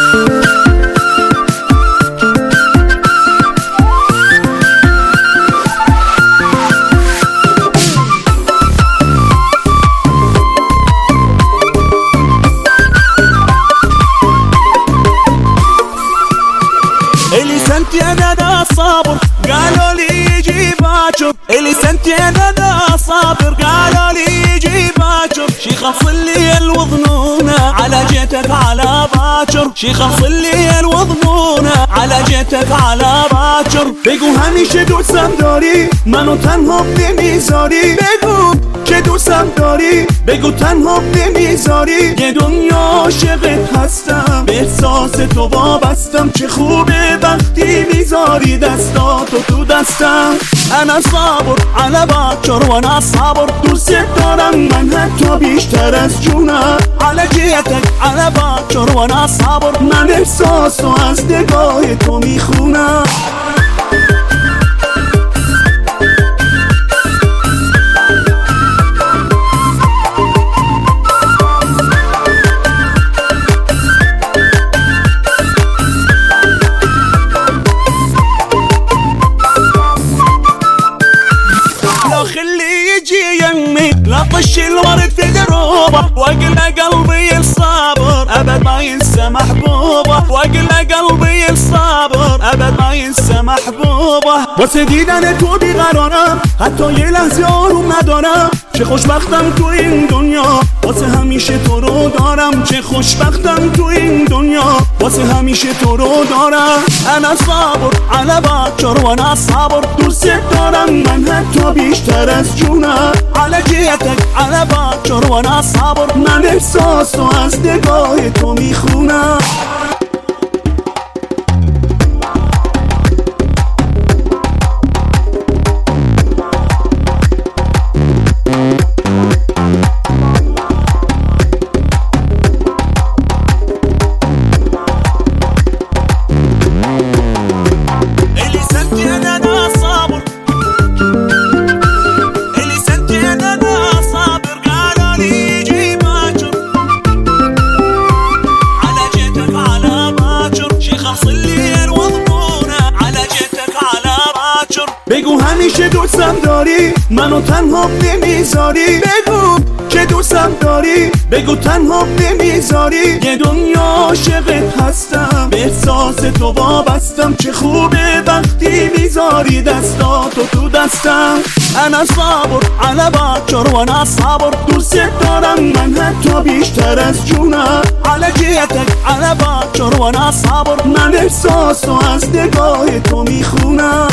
اللي سنتي انا دا صابر قالوا لي يجي باكر، اللي سنتي انا دا صابر قالوا لي يجي باكر، شي خلص لي الوظنونه على جيتك على باكر، شي خلص لي الوظنونه على جيتك على باكر. بگو همیشه دوستم داری منو تنها نمیذاری، بگو که دوستم داری بگو تنها نمیذاری، یه دنیا عاشقت هستم به احساس تو وابستم، چه خوبه وقتی میذاری دستاتو تو دستم. انا صابر على باكر وانا صابر، دوست دارم من حتی بیشتر از جونم، على جیتك على باكر وانا صابر، من احساسو از نگاه تو میخونم. لا طش الورد في دروبه واقلى قلبي الصابر ابد ما ينسى محبوبه، واقلى قلبي الصابر ابد ما ينسى محبوبه. واسه دیدن تو بیقرارم حتی یه لحظه آروم ندارم، چه خوشبختم تو این دنیا واسه همیشه تو رو دارم، چه خوشبختم تو این دنیا واسه همیشه تو رو دارم. انا صابر على باكر وانا صابر، دوست دارم من حتی بیشتر از جونم، على جیتك على باكر وانا صابر، من احساسو از نگاه تو میخونم. بگو همیشه دوستم داری منو تنها نمیذاری، بگو که دوستم داری بگو تنها نمیذاری، یه دنیا عاشقت هستم به احساس تو وابستم، چه خوبه وقتی میذاری دستاتو تو دستم. انا صابر على باكر وانا صابر، دوست دارم من حتی بیشتر از جونم، على جیتك على باكر وانا صابر، من احساسو از نگاه تو میخونم.